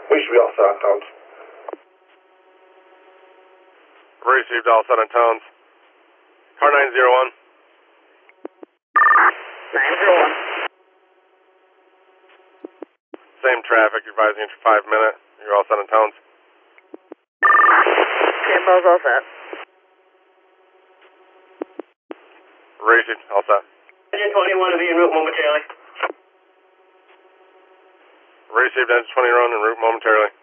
We should be all set on tones. Received, all set on tones. Car 901. 901. Same traffic, advising you for 5 minutes. You're all set on tones. Campo's all set. Received, all set. Engine 21 to be en route momentarily. Received, engine 20 en route momentarily.